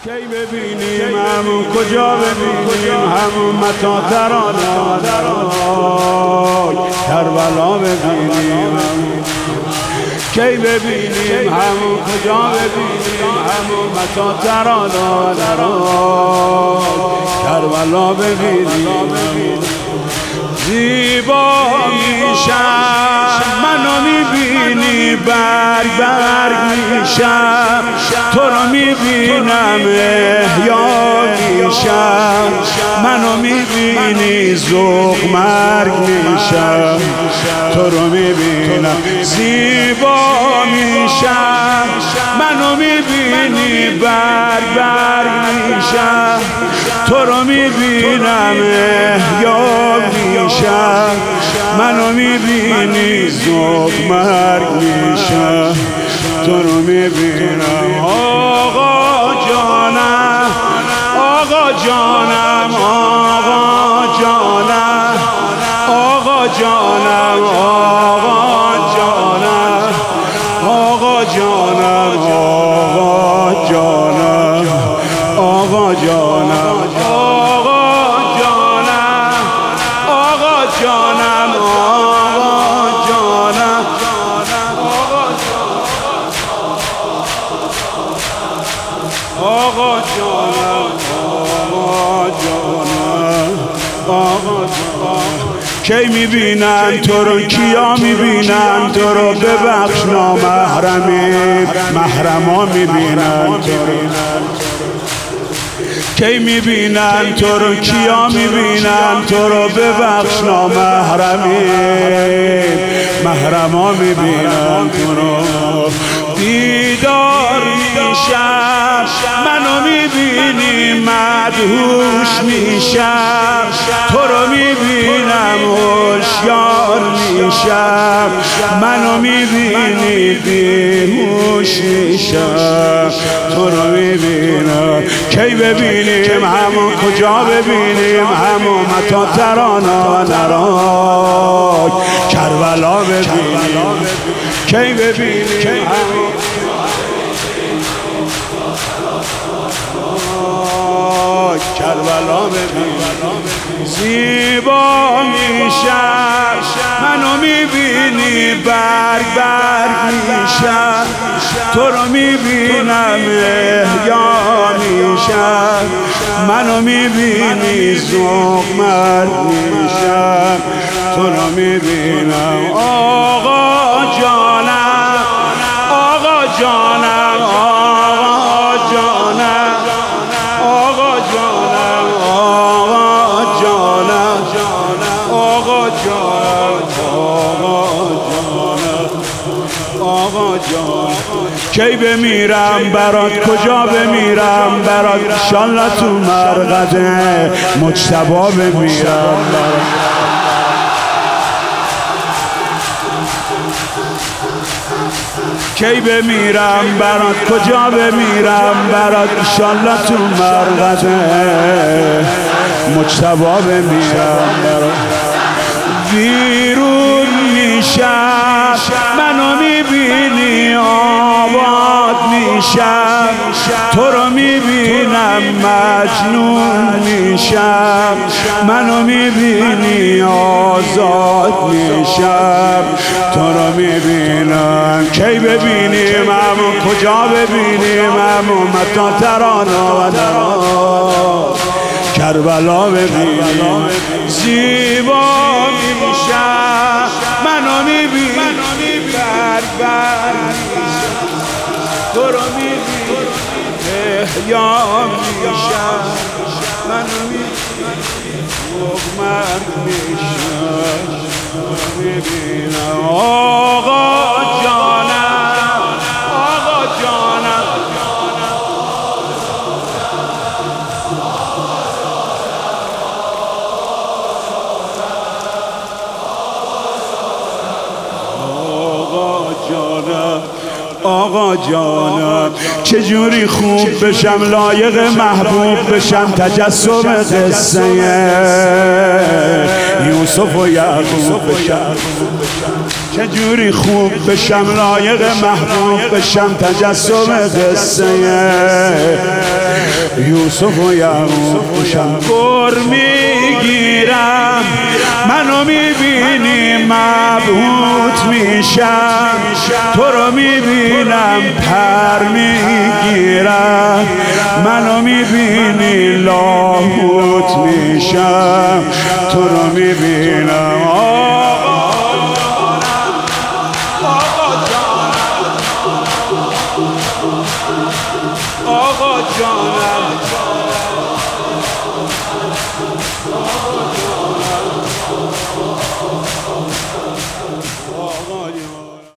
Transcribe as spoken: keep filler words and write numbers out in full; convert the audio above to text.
کی ببینیم همون کجا ببینیم همون متا ترانه کربلا ببینیم کی ببینیم همون کجا ببینیم همون متا ترانه کربلا ببینیم زیبا میشم منو میبینی برگ برگ میشم تو رو میبینم احیا میشم منو میبینی ذوق مرگ میشم تو رو میبینم زیبا میشم منو میبینی برگ برگ میشم تو رو میبینم احیا میشم منو میبینی ذوق مرگ میشم تو رو میبینم آقا جانم آقا جانم آقا جانم آقا جانم آقا جانم آقا جانم آقا جانم آقا جانم آقا جانم آقا جانم آقا جانم آقا جانم آقا جانم کی میبینن تو رو کیا میبینن تو رو ببخش نامحرمی محرما میبینن تو رو کی میبینن تو رو کیا میبینن تو رو ببخش نامحرمی محرما میبینن تو رو بیدار میشم منو میبینی مدهوش میشم تو رو میبینم هوشیار میشم منو میبینی بیهوش میشم تو رو میبینم کی ببینیم همون کجا ببینیم همون متا ترانه نراک کربلا ببینیم کی ببینیم همون کربلا ببینیم زیبا میشم منو میبینی برگ برگ میشم تو رو میبینم احیا میشم منو میبینی ذوق مرگ میشم تو رو میبینم آقا جانم آقا جانم آقا جانم آقا جانم آقا جانم آقا جانم آقا جانم کی بمیرم برات کجا بمیرم برات انشالله تو مرقده مجتبی بمیرم برات کی بمیرم برات کجا بمیرم برات انشالله تو مرقده مجتبی بمیرم برات ویرون میشم منو میبینی آباد میشم تو رو میبینم مجنون میشم منو میبینی آزاد میشم تو رو میبینم کی ببینیم همون کجا ببینیم همون متا ترانه کربلا ببینیم زیبا میشم منو میبینی برگ برگ تو رو میبینی احیا میشم منو میبینی ذوق مرگ میشم میبینم آقا جانم آقا جانم آقا جانم چجوری خوب بشم لایق محبوب بشم تجسم قصه یوسف و یعقوب بشم چجوری خوب بشم لایق محبوب بشم تجسم قصه یوسف و یعقوب گر میگیرم، منو میبینی مبهوت میشم، تو رو میبینم پر میگیرم، منو میبینی لاهوت میشم، تو رو میبینم. آقا جانم